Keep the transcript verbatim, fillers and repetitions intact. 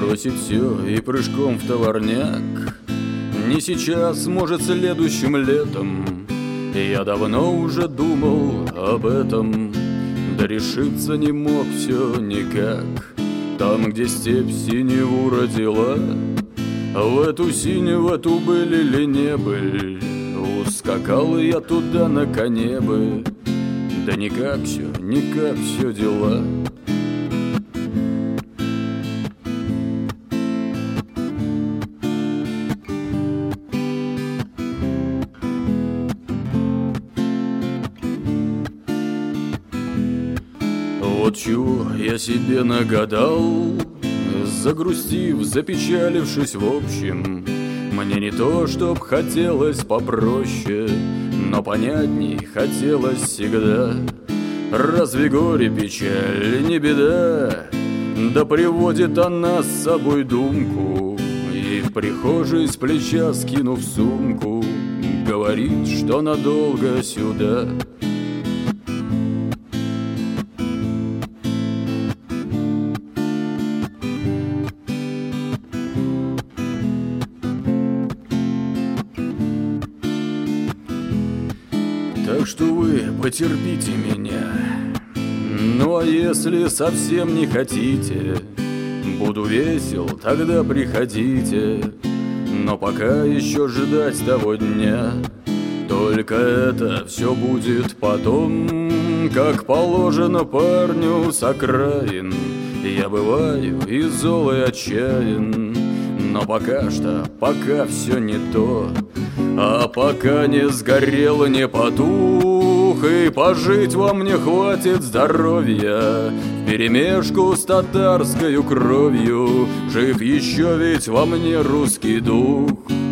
бросить все и прыжком в товарняк. Не сейчас, может, следующим летом. Я давно уже думал об этом, да решиться не мог все никак. Там, где степь синеву родила, в эту синеву, в эту быль или не быль, ускакал я туда на коне бы. Да никак все, никак все дела. Вот чего я себе нагадал, загрустив, запечалившись в общем. Мне не то, чтоб хотелось попроще, но понятней хотелось всегда. Разве горе, печаль не беда? Да приводит она с собой думку, и в прихожей с плеча скинув сумку, говорит, что надолго сюда. Так что вы потерпите меня. Ну а если совсем не хотите, буду весел, тогда приходите. Но пока еще ждать того дня, только это все будет потом. Как положено парню с окраин, я бываю и зол, и отчаян. Но пока что, пока все не то. А пока не сгорел, не потух, и пожить во мне хватит здоровья, вперемешку с татарскою кровью жив еще ведь во мне русский дух.